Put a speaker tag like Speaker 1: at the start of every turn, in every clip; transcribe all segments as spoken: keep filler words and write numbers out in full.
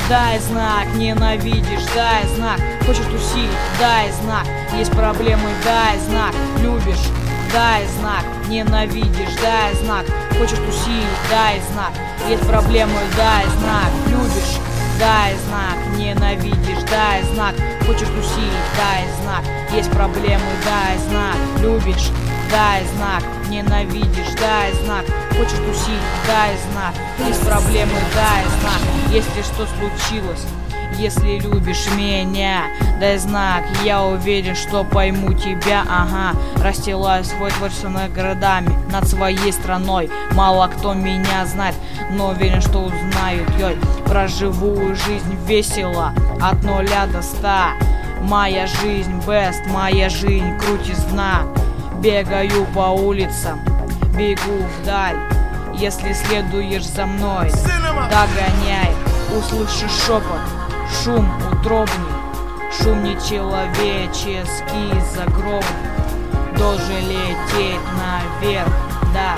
Speaker 1: дай знак. Ненавидишь, дай знак. Хочешь тусить, дай знак. Есть проблемы, дай знак. Любишь, дай знак. Ненавидишь, дай знак. Хочешь тусить, дай знак. Есть проблемы, дай знак. Любишь, дай знак. Ненавидишь, дай знак. Хочешь тусить, дай знак. Есть проблемы, дай знак. Любишь, дай знак. Ненавидишь, дай знак. Хочешь тусить, дай знак. Есть проблемы, дай знак. Если что случилось, если любишь меня, дай знак. Я уверен, что пойму тебя, ага. Расстилаю свой творчество над городами, над своей страной. Мало кто меня знает, но уверен, что узнают. Йой, проживу жизнь весело, от нуля до ста. Моя жизнь best, моя жизнь крутизна. Бегаю по улицам, бегу вдаль. Если следуешь за мной, догоняй. Услышишь шепот, шум утробный, шум нечеловеческий, загробный. Должен лететь наверх, да.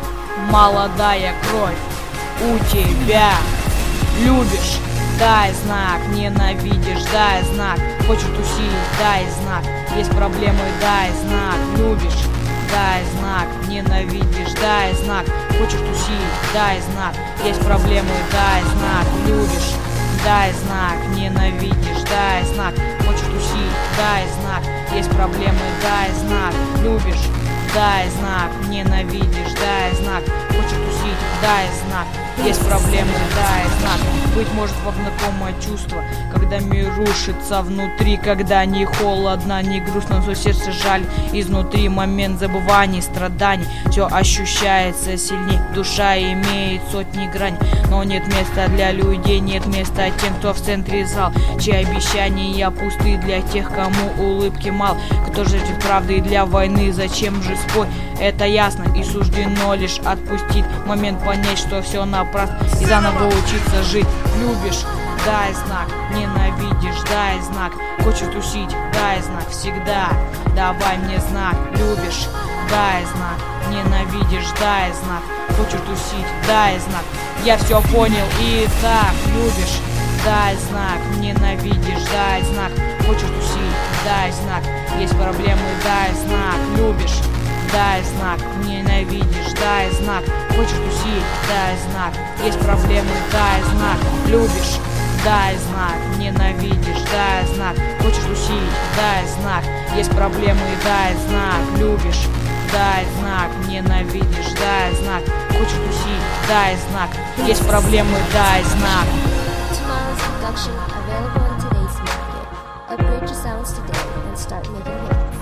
Speaker 1: Молодая кровь у тебя. Любишь, дай знак. Ненавидишь, дай знак. Хочешь тусить, дай знак. Есть проблемы, дай знак. Любишь, дай знак. Ненавидишь, дай знак. Хочешь тусить, дай знак. Есть проблемы, дай знак. Любишь, дай знак. Ненавидишь, дай знак. Хочешь тусить, дай знак. Есть проблемы, дай знак. Любишь, дай знак. Ненавидишь, дай знак. Хочешь тусить, дай знак. Есть проблемы, дай знак. Быть может, вам знакомое чувство, когда мир рушится внутри, когда не холодно, не грустно, но сердце жаль. Изнутри момент забываний, страданий. Все ощущается сильней, душа имеет сотни грань. Но нет места для людей, нет места тем, кто в центре зал, чьи обещания пусты, для тех, кому улыбки мало. Кто ждет правды для войны, зачем же спой? Это ясно и суждено лишь отпустить момент, понять, что все напрасно, и заново учиться жить. Любишь, дай знак. Ненавидишь, дай знак. Хочешь тусить, дай знак. Всегда давай мне знак. Любишь, дай знак. Ненавидишь, дай знак. Хочешь тусить, дай знак. Я все понял и так. Любишь, дай знак. Ненавидишь, дай знак. Хочешь тусить, дай знак. Есть проблемы, дай знак. Любишь, дай знак. Ненавидишь, дай знак. Хочешь тусить, дай знак. Есть проблемы, дай знак. Любишь, дай знак. Ненавидишь, дай знак. Хочешь тусить, дай знак. Есть проблемы, дай знак. Любишь, дай знак. Ненавидишь, дай знак. Хочешь тусить, дай знак. Есть проблемы, дай знак.
Speaker 2: Tomorrow's production available in today's market. Upgrade your sounds today and start making hits.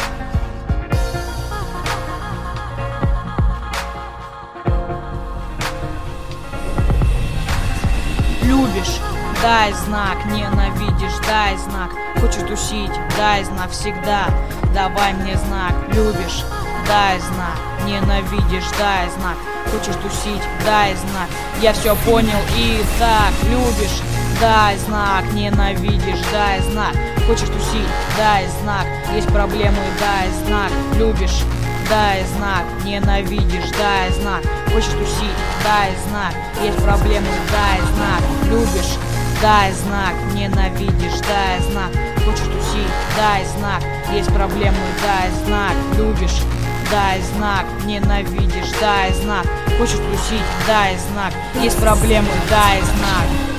Speaker 1: Любишь, дай знак. Ненавидишь, дай знак. Хочешь тусить, дай знак. Всегда давай мне знак. Любишь, дай знак. Ненавидишь, дай знак. Хочешь тусить, дай знак. Я все понял и так. Любишь, дай знак. Ненавидишь, дай знак. Хочешь тусить, дай знак. Есть проблемы, дай знак. Любишь, дай знак. Ненавидишь, дай знак. Хочешь тусить, дай знак. Есть проблемы, дай знак. Любишь, дай знак. Ненавидишь, дай знак. Хочешь тусить, дай знак. Есть проблемы, дай знак. Любишь, дай знак. Ненавидишь, дай знак. Хочешь тусить, дай знак. Есть проблемы, дай знак.